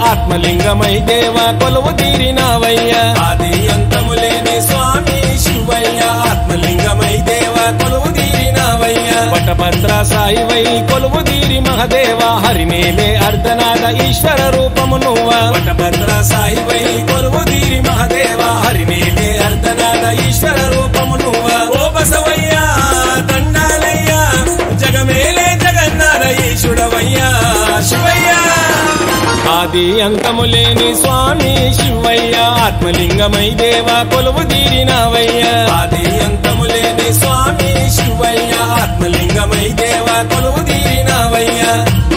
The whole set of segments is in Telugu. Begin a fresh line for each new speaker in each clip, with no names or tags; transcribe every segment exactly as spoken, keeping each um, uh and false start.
ఆత్మలింగమై దేవ కొలువు తీరినావయ్యా
ఆది అంతములేని స్వామి శివయ్య ఆత్మలింగమై దేవ కొలువు తీరినావయ్యా
వటభద్ర సాయివై కొలువు తీరి మహదేవ హరినేలే అర్ధనాద ఈశ్వర రూపము నువ్వా
వటభద్ర సాయివై కొలువు తీరి మహదేవ హరినేలే అర్ధనాద ఈశ్వర రూపము నువ్వా ఓ బసవయ్యా దండాలయ్యా జగమేలే జగన్నాథ ఈశుడవయ్యా శివయ్యా
ఆది అంతములేని స్వామి శివయ్య ఆత్మలింగమై దేవ కొలువు తీరినావయ్యా
ఆది అంతములేని స్వామి శివయ్య ఆత్మలింగమై దేవ కొలువు తీరినావయ్యా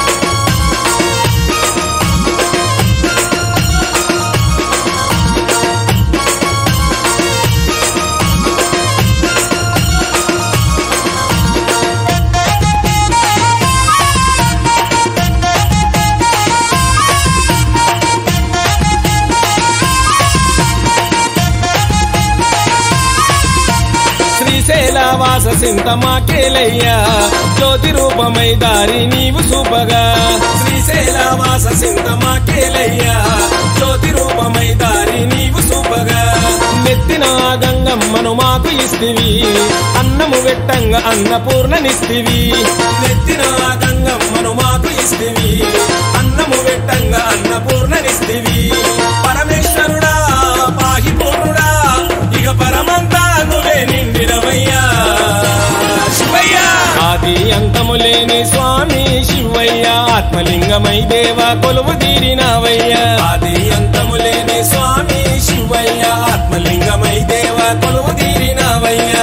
శ్రీశైలవాస సింతమాకేలయ్యా జ్యోతి రూపమై దారి నీవు చూపగా
శ్రీశైలవాస సింతమాకేలయ్యా జ్యోతి రూపమై దారి నీవు చూపగా
నెత్తిన గంగమ్మను మాకు ఇస్తివి అన్నము వెట్టంగా అన్నపూర్ణనిస్తివి
నెత్తిన గంగమ్మను మాకు ఇస్తివి అన్నము వెట్టంగా అన్నపూర్ణనిస్తివి పరమేశ్వరుడా పాహి పూర్ణుడా ఇక పరమంతా నువ్వే నిండినవయ్యా శివయ్యా
ఆది అంతములేని స్వామి శివయ్య ఆత్మలింగమై దేవ కొలువు తీరినావయ్యా
ఆది అంతములేని స్వామి శివయ్య ఆత్మలింగమై దేవ కొలువు తీరినావయ్యా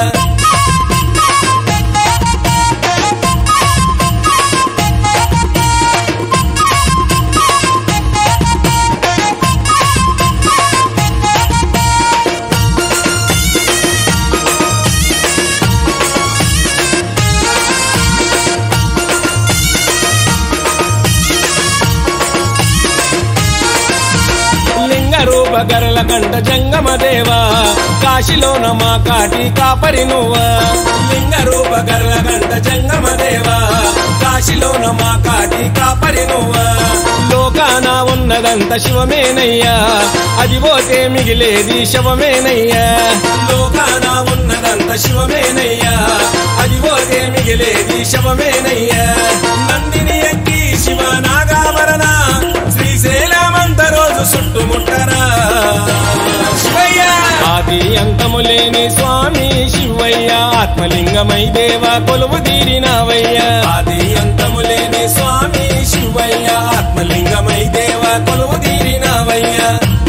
గరల కంట జంగమ దేవా కాశీలోన మా కాటి కాపరి నువ్వా
లింగ రూప గర్ల గంట జంగమ దేవా కాశీలోన మా కాటి కాపరి నువ్వా
లోకాన ఉన్నదంత శివమేనయ్యా అది పోతే మిగిలేది శవమేనయ్యా
లోకాన ఉన్నదంత శివమేనయ్యా అది పోతే మిగిలేది శవమేనయ్యా నందిని ఎక్కి శివ నాగాభరణ శ్రీశైలమంత రోజు చుట్టుముట్టరా శివయ్య
ఆది అంతములేని స్వామి శివయ్య ఆత్మలింగమై దేవ కొలువు తీరినావయ్యా
ఆది అంతములేని స్వామి శివయ్య ఆత్మలింగమై దేవ కొలువు తీరినావయ్యా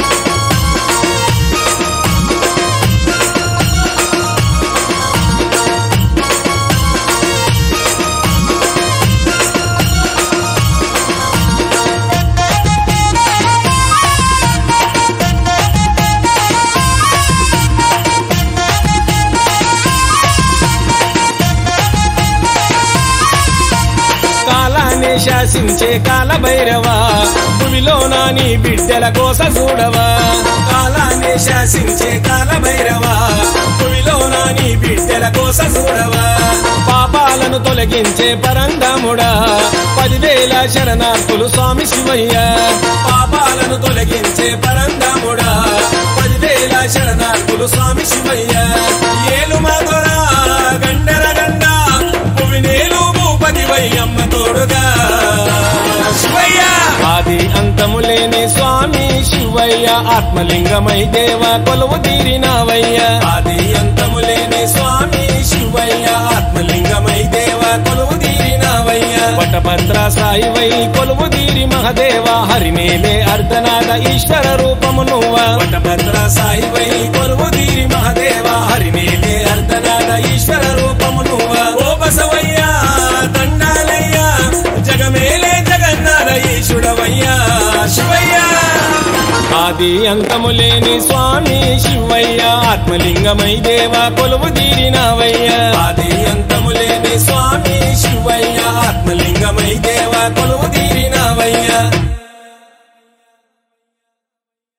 శాసించే కాల భైరవా భూమిలో నాని బిడ్డల కోస చూడవా
కాలాన్ని శాసించే కాల భైరవా భూమిలో నాని బిడ్డల కోస చూడవా
పాపాలను తొలగించే పరంధాముడా పదివేల శరణార్థులు స్వామి శివయ్య
పాపాలను తొలగించే పరంధాముడా పదివేల శరణార్థులు స్వామి శివయ్య ఏలు మాధురా గండర గండ భువినేలు భూపతి వయ్యమ్మ తోడుగా శివయ్య
ఆది అంతములేని స్వామి శివయ్య ఆత్మలింగమై దేవ కొలువు తీరినావయ్యా
ఆది అంతములేని స్వామి శివయ్య ఆత్మలింగమై దేవ కొలువు తీరినావయ్యా
వటభద్ర సాయివై కొలువు తీరి మహదేవ హరినేలే అర్ధనాద ఈశ్వర రూపము నువ్వా
వటభద్ర సాయివై కొలువు తీరి మహదేవ హరినేలే అర్ధనాద ఈశ్వర రూపము నువ్వా ఓ బసవయ్యా దండాలయ్యా జగమేలే జగన్నాథ ఈశుడవయ్యా శివయ్యా
ఆది అంతములేని స్వామి శివయ్య ఆత్మలింగమై దేవ కొలువు తీరినావయ్యా
ఆది అంతములేని స్వామి శివయ్య ఆత్మలింగమై దేవ కొలువు